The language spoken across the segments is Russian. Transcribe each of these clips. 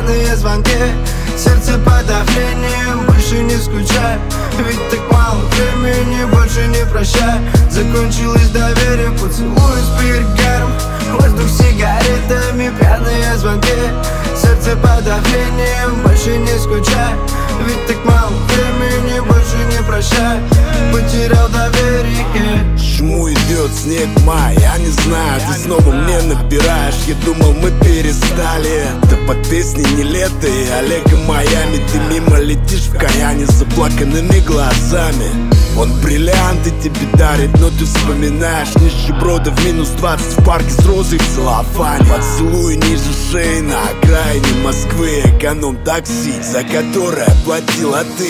пьяные звонки, сердце под давлением, больше не скучай. Ведь так мало времени, больше не прощай. Закончилось доверие, поцелуй с перегаром, воздух сигаретами, пьяные звонки, сердце под давлением, больше не скучай. Ведь так мало времени, больше не прощай. Потерял доверие. Почему идет снег, май, я не знаю. Ты снова мне набираешь, я думал мы перестали. Да под песней не лето и Олега Майами. Ты мимо летишь в каяне с заплаканными глазами. Он бриллианты тебе дарит, но ты вспоминаешь нищеброда в минус 20 в парке с розой в целлофане. Поцелуй ниже шеи на окраине Москвы, эконом-такси, за которое платила ты.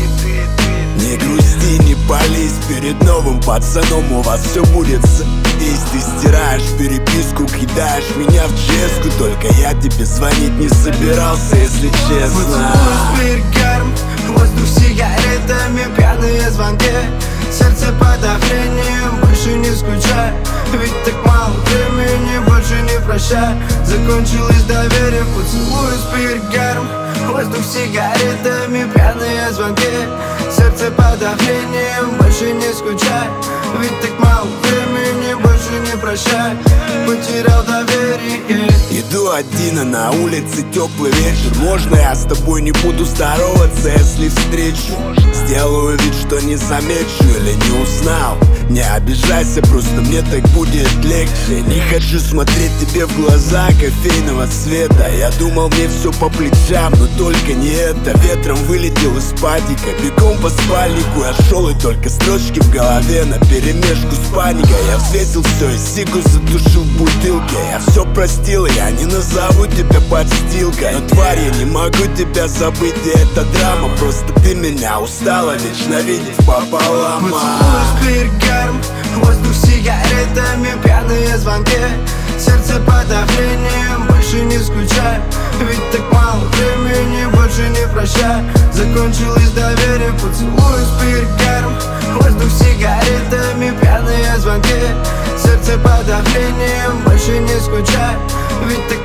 Не грусти, не пались, перед новым пацаном у вас все будет заебись. Ты стираешь переписку, кидаешь меня в ческу, только я тебе звонить не собирался, если честно. Поцелуй с перегаром, воздух сигаретами, пьяные звонки, сердце под давлением, больше не скучай. Ведь так мало времени, больше не прощай. Закончилось доверие, поцелуй с перегаром, воздух сигаретами, пьяные звонки, сердце под давлением, больше не скучай. Ведь так мало времени, больше не прощай. Потерял доверие. Иду один, а на улице теплый вечер. Можно я с тобой не буду здороваться, если встречу? Сделаю вид, что не замечу или не узнал. Не обижайся, просто мне так будет легче. Не хочу смотреть тебе в глаза кофейного цвета. Я думал, мне все по плечам, но только не это. Ветром вылетел из падика, бегом по спальнику я шел, и только строчки в голове наперемешку с паникой. Я взвесил все и сигу затушил в бутылке. Я все простил, я не назову тебя подстилкой. Но тварь, я не могу тебя забыть, и это драма. Просто ты меня устала вечно видеть пополам. Поцелуй с перегаром, воздух сигаретами, пьяные звонки, сердце под давлением, больше не скучай. Ведь так мало времени, больше не прощай. Закончилось доверие, поцелуй с перегаром, воздух сигаретами, пьяные звонки, сердце под давлением, больше не скучай. Ведь так